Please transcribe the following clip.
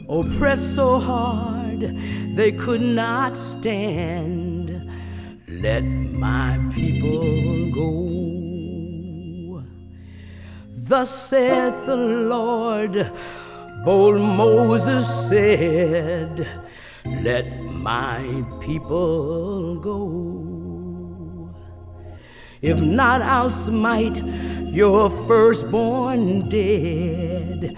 oppressed so hard they could not stand. Let my people go. Thus saith the Lord. Bold Moses said, let my people go. If not, I'll smite your firstborn dead.